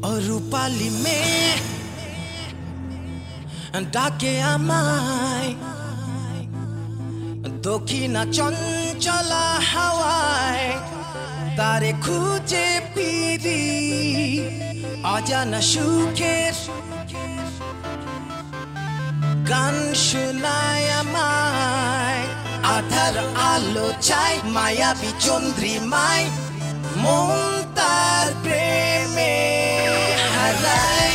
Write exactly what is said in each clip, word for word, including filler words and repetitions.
রূপালী মেয়ে ডাকে আমায়, দক্ষিণা চঞ্চলা হাওয়ায় তারে খুঁজে ফিরি, অজানা সুখের গান শোনায় আমায়। আধার আলো চাই মায়াবী চন্দ্রিমায়, মন তার প্রেমে হারায়।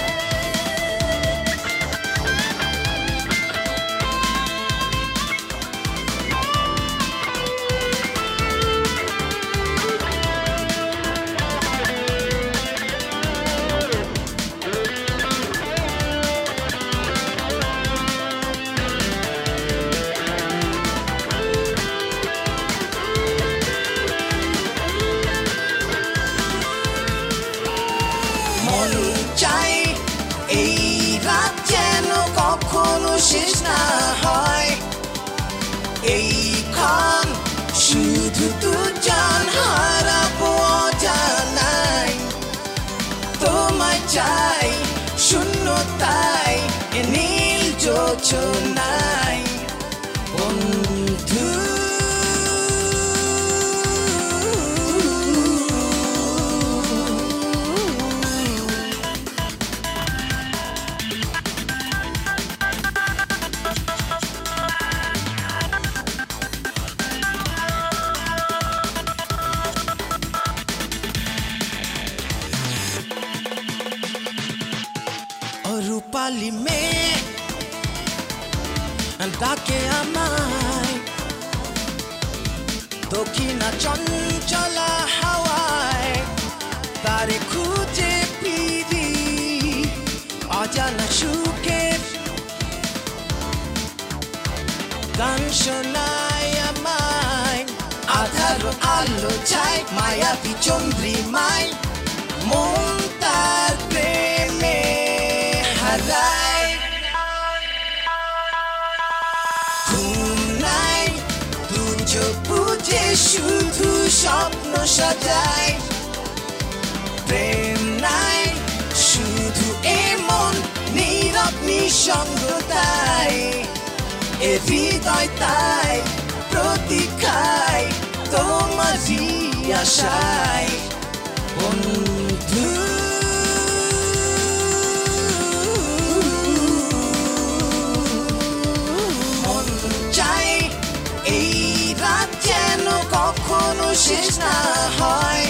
মন চাই এই রাত যেন কখনো শেষ না হয়, এইক্ষণ শুধু দুজন হারাবো অজানায়। তোমায় চাই শূন্যতায় এ নীল যোছনায়, বন্ধু রূপালী মেয়ে ডাকে আমায়, দক্ষিণা চঞ্চলা হাওয়ায় তারে খুঁজে ফিরি, অজানা সুখের গান শোনায় আমায়। আধার আলো চাই মায়াবী চন্দ্রিমায়, মন তার প্রেমে হারায়। ঘুম নাই দু চোখ বুঝে শুধু স্বপ্ন সাজায়, প্রেম নাই শুধু এমন নীরব নিঃসঙ্গতায়। এ হৃদয় তাই প্রতীক্ষায় তোমারই আশায়, বন্ধু মন চাই এই রাত যেন কখনো শেষ না হয়,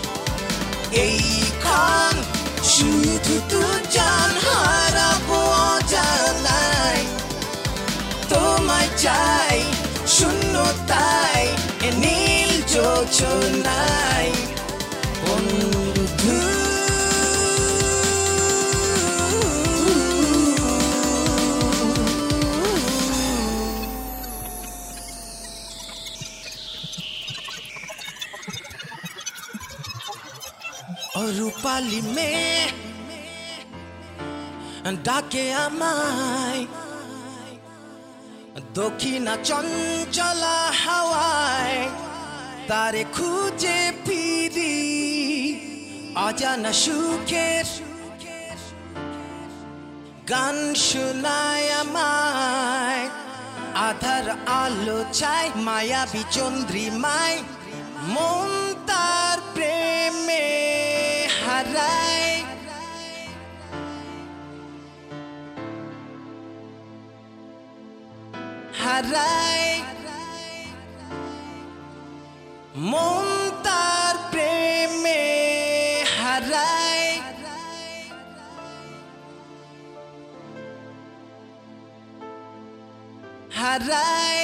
এইক্ষণ শুধু দুজন হারাবো অজানায়। তোমায় চাই শূন্যতায় এ নীল যোছনায়, বন্ধু রূপালী মেয়ে ডাকে আমায়, দক্ষিণা চঞ্চলা হাওয়ায় তারে খুঁজে ফিরি, অজানা সুখের গান শোনায় আমায়। আধার আলো চাই মায়াবী চন্দ্রিমায়, মন তার প্রেমে হারায়। হারায় মন তার প্রেমে হারায়। হারায়